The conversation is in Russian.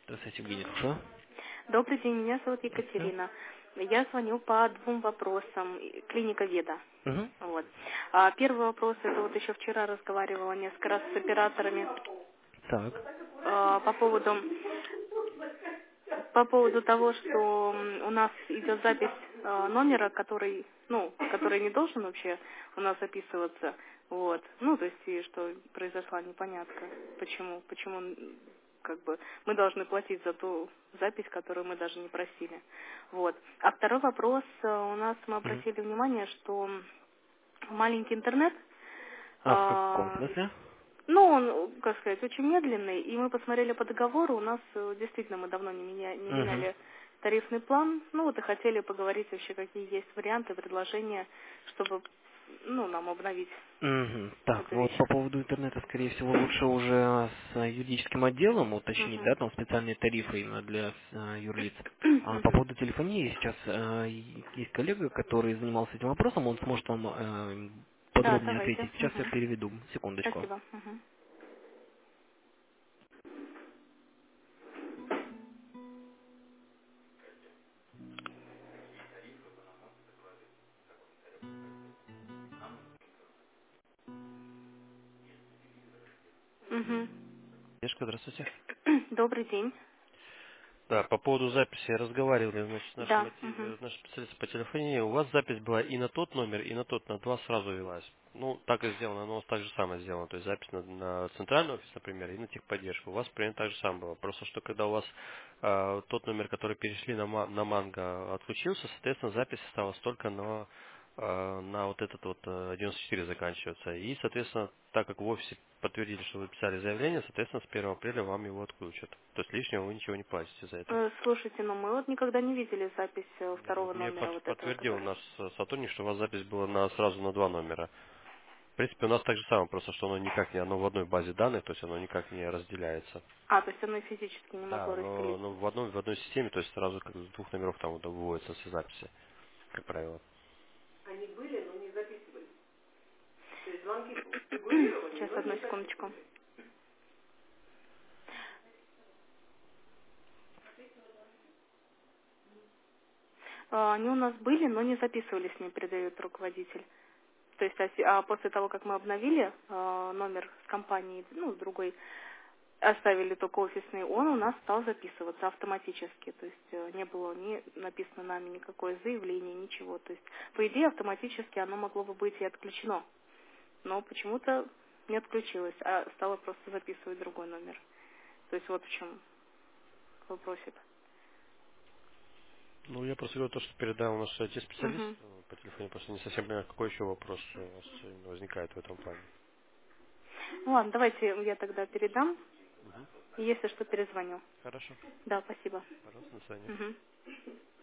Здравствуйте, Евгений, слушаю. Добрый день, меня зовут Здравствуйте. Екатерина. Я звоню по двум вопросам. Клиника Веда. Угу. Вот. Первый вопрос, это вот еще вчера разговаривала несколько раз с операторами Так. по поводу того, что у нас идет запись номера, который не должен вообще у нас записываться. Вот. Ну, то есть, и что произошла непонятка. Почему как бы мы должны платить за ту запись, которую мы даже не просили. Вот. А второй вопрос, у нас мы Угу. обратили внимание, что маленький интернет, А в каком смысле? ну, он, как сказать, очень медленный, и мы посмотрели по договору, у нас действительно мы давно не Угу. меняли тарифный план, ну вот и хотели поговорить вообще, какие есть варианты, предложения, чтобы, нам обновить Угу. Так, эту ну вот вещь. по поводу интернета, скорее всего, лучше уже с юридическим отделом уточнить, Мгм. да, там специальные тарифы именно для юрлиц. А по Мгм. поводу телефонии сейчас есть коллега, который занимался этим вопросом, он сможет вам Да, подробнее давайте. ответить. Сейчас я Мгм. переведу. Секундочку. Спасибо. Мгм. Мгм. Девушка, здравствуйте. Добрый день. Да, по поводу записи я разговаривал, значит, Да. Мгм. с нашим специалистом по телефонии. У вас запись была и на тот номер, и на тот, на два сразу велась. Ну, так и сделано, но у вас так же самое сделано. То есть запись на центральный офис, например, и на техподдержку. У вас примерно так же самое было. Просто что когда у вас тот номер, который перешли на Манго, отключился, соответственно, запись осталась только на вот этот вот 94 заканчивается. И, соответственно, так как в офисе подтвердили, что вы писали заявление, соответственно, с 1 апреля вам его отключат. То есть лишнего вы ничего не платите за это. Слушайте, но мы вот никогда не видели запись второго Мне номера вот этого, подтвердил который... наш сотрудник, что у вас запись была сразу на два номера. В принципе, у нас так же самое, просто что оно в одной базе данных, то есть оно никак не разделяется. То есть оно физически не могло Да, но, разделиться. но в одной системе, то есть сразу как с двух номеров там вот выводятся все записи, как правило. Сейчас, одну секундочку. Они у нас были, но не записывались, мне передает руководитель. То есть, после того, как мы обновили номер с компанией, с другой, оставили только офисный, он у нас стал записываться автоматически. То есть не было ни написано нами никакое заявление, ничего. То есть, по идее, автоматически оно могло бы быть и отключено. Но почему-то не отключилось, а стало просто записывать другой номер. То есть вот в чем вопросик. Ну, я просто говорю то, что передал наш IT-специалист Мгм. по телефону, просто не совсем понимаю, какой еще вопрос у вас именно возникает в этом плане. Ну ладно, давайте я тогда передам. Мгм. И если что, перезвоню. Хорошо. Да, спасибо. Пожалуйста, до свидания. Мгм.